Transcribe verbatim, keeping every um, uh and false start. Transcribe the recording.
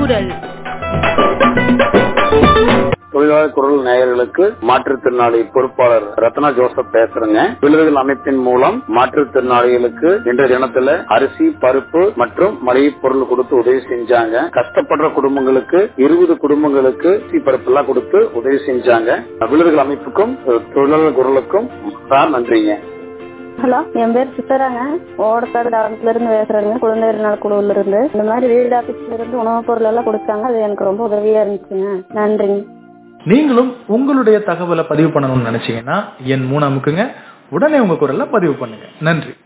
குரல். தொழிலாளர் குரல் நேயர்களுக்கு மாற்றுத்திறனாளி பொறுப்பாளர் ரத்னா ஜோசப் பேசுறேங்க. விழுதுகள் அமைப்பின் மூலம் மாற்றுத்திறனாளிகளுக்கு இன்றைய தினத்துல அரிசி, பருப்பு மற்றும் மளிகை பொருள் கொடுத்து உதவி செஞ்சாங்க. கஷ்டப்படுற குடும்பங்களுக்கு இருபது குடும்பங்களுக்கு அரிசி பருப்பு எல்லாம் கொடுத்து உதவி செஞ்சாங்க. விழுதுகள் அமைப்புக்கும் தொழிலாளர் குரலுக்கும் நன்றிங்க. ஹலோ, என் பேர் சித்தராங்க. ஓடக்காடு கிராமத்துல இருந்து பேசுறேங்க. குழந்தைகள் நல குழுல இருந்து இந்த மாதிரி வீடு ஆபீஸ்ல இருந்து உணவுப் பொருள் எல்லாம் கொடுத்தாங்க. அது எனக்கு ரொம்ப உதவியா இருந்துச்சுங்க. நன்றிங்க. நீங்களும் உங்களுடைய தகவலை பதிவு பண்ணணும்னு நினைச்சீங்கன்னா என் மூணு அமுக்குங்க. உடனே உங்க குரல்ல பதிவு பண்ணுங்க. நன்றி.